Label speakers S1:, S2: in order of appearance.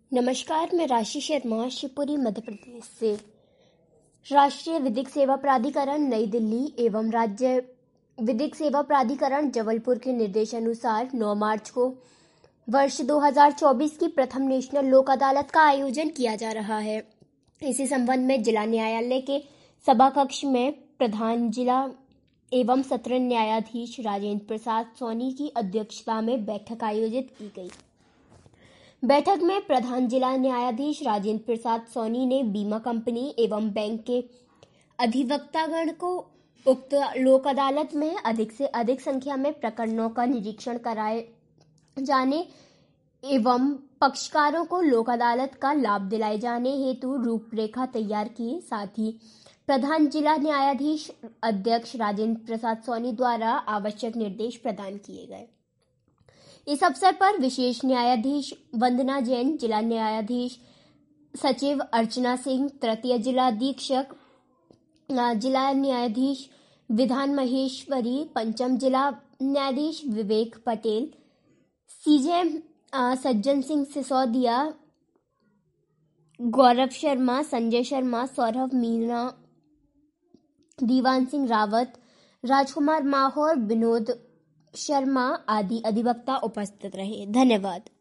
S1: नमस्कार, मैं राशि शर्मा शिवपुरी मध्य प्रदेश से। राष्ट्रीय विधिक सेवा प्राधिकरण नई दिल्ली एवं राज्य विधिक सेवा प्राधिकरण जबलपुर के निर्देशानुसार 9 मार्च को वर्ष 2024 की प्रथम नेशनल लोक अदालत का आयोजन किया जा रहा है। इसी संबंध में जिला न्यायालय के सभा कक्ष में प्रधान जिला एवं सत्र न्यायाधीश राजेंद्र प्रसाद सोनी की अध्यक्षता में बैठक आयोजित की गई। बैठक में प्रधान जिला न्यायाधीश राजेंद्र प्रसाद सोनी ने बीमा कंपनी एवं बैंक के अधिवक्तागण को उक्त लोक अदालत में अधिक से अधिक संख्या में प्रकरणों का निरीक्षण कराए जाने एवं पक्षकारों को लोक अदालत का लाभ दिलाए जाने हेतु रूपरेखा तैयार की। साथ ही प्रधान जिला न्यायाधीश अध्यक्ष राजेंद्र प्रसाद सोनी द्वारा आवश्यक निर्देश प्रदान किए गए। इस अवसर पर विशेष न्यायाधीश वंदना जैन, जिला न्यायाधीश सचिव अर्चना सिंह, तृतीय जिला अधीक्षक जिला न्यायाधीश विधान महेश्वरी, पंचम जिला न्यायाधीश विवेक पटेल, सीजे सज्जन सिंह सिसोदिया, गौरव शर्मा, संजय शर्मा, सौरभ मीणा, दीवान सिंह रावत, राजकुमार माहौर, विनोद शर्मा आदि अधिवक्ता उपस्थित रहे। धन्यवाद।